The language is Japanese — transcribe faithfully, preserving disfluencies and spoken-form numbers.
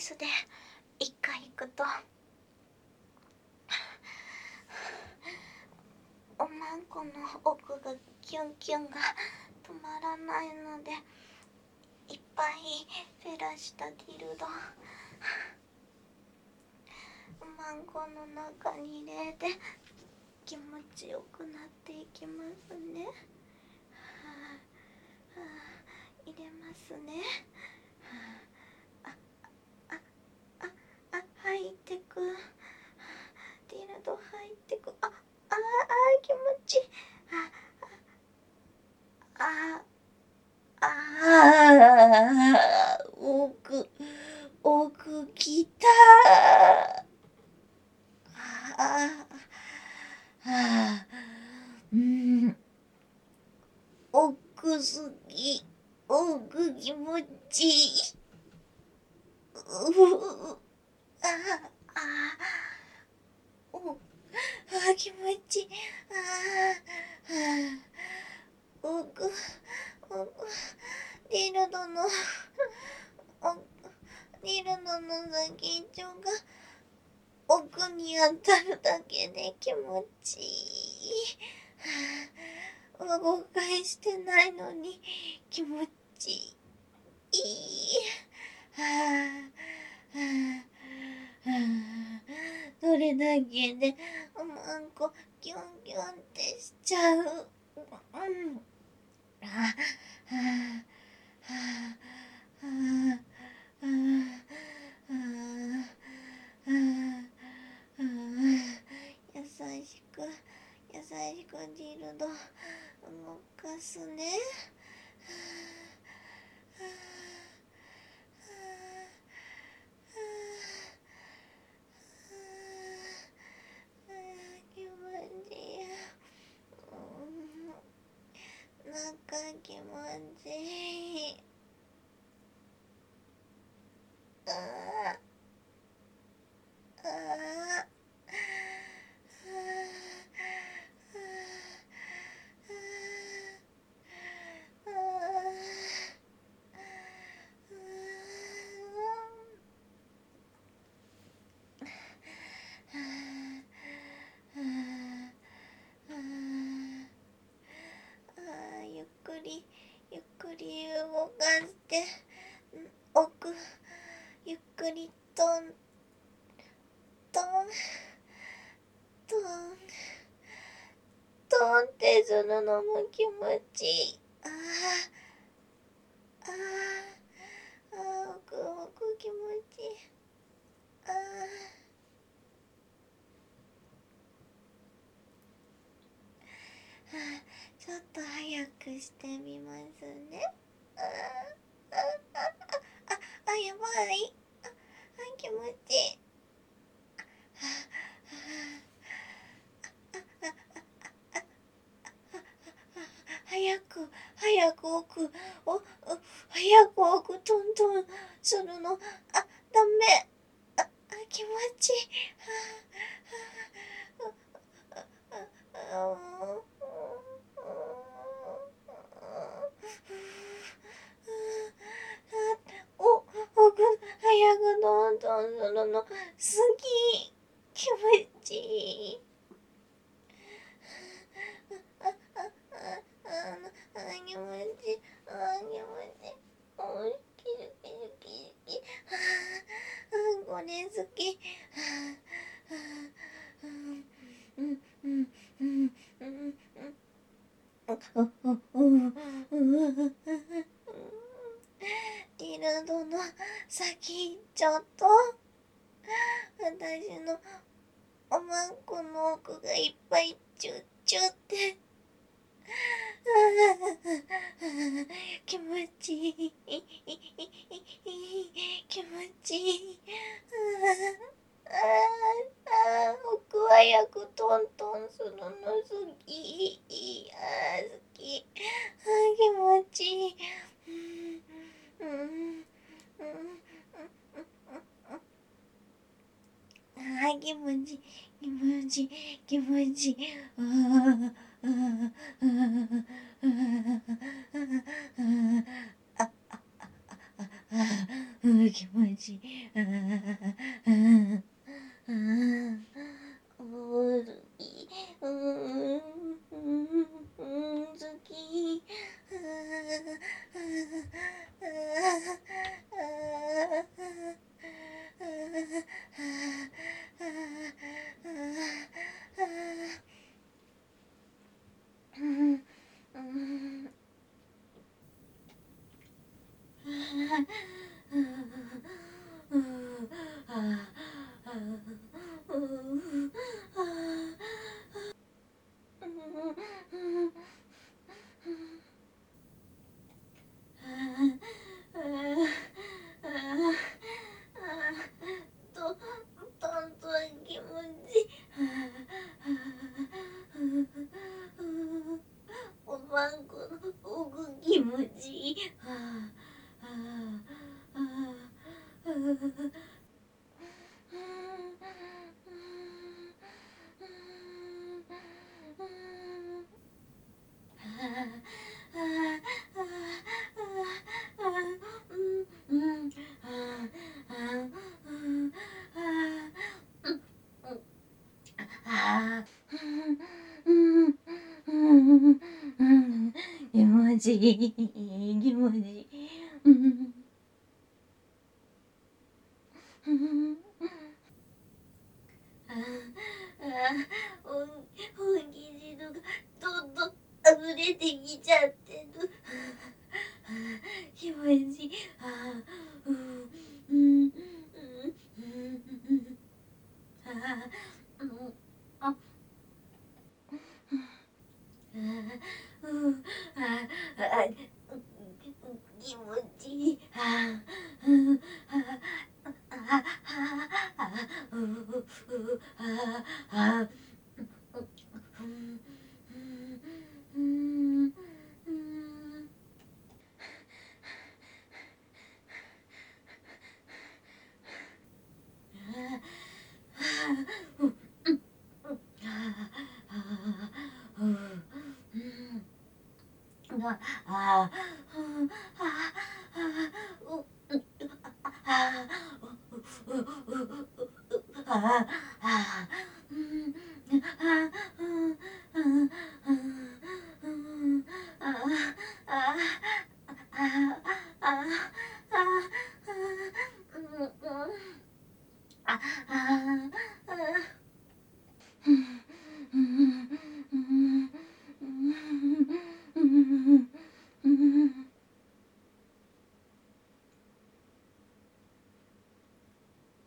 スで一回行くとおまんこの奥がキュンキュンが止まらないので、いっぱいフェラしたディルドおまんこの中に入れて気持ちよくなっていきますね。はあはあ、入れますね。はあ、ああああ入ってく、ディルド入ってく、あああ気持ちいい。ああああ奥奥きたあああうん奥すぎ奥気持ちいい。うああおあ気持ちいい。ああ奥奥ディルドのディルドの先っちょが奥に当たるだけで気持ちいい。はあ、動かしてないのに気持ちいい。はあはあはあ、それだけでおまんこキュンキュンってしちゃう。うん。はあはあはあはあはあ優しく優しくディルド動かすね。気持ちいい。なんか気持ちいい。ああああゆっくりゆっくり動かして奥ゆっくりトントントントンってするのも気持ちいい。ああああ奥奥気持ちいい。ああちょっと早くしてみますね。あああああやばい。ああ気持ちいい。早く早く奥お早く奥トントンするの。あダメ。あ気持ちいい。お奥早くトントンするの好き。気持ちいい。ああああ気持ちいい。あ気持ちいい。おいきるきるきるきる。あこれ好き。うんうんうんうんうんディルドの先ちょっと私のおまんこの奥がいっぱいチュッチュって気持ちいい気持ちいい。ああ奥は早くトントンするの好き。あ好き。あ気持ちいい。うんうんうんあ気持ちいい気持ちいい気持ちいい。ああああああああ、うん、気持ちいい。ああ、ああ、ああ、もう好き。うーん、うん、うん、好き。ああ、ああ、ああ、うん、うん、と、とんとん気持ちいい。おまんこの奥気持ちいい。気持ちいい、気持ちいい。ああ、本本気汁がどんどん溢れてきちゃってる。気持ちいい。ああ、うん、うん、うん、うん、ああ、うん、あ、うん、ああ、気持ちいい。ああ、うん、ああ、ああ、ああ、うう、ああ、うん、うん、うん、うん。ああ、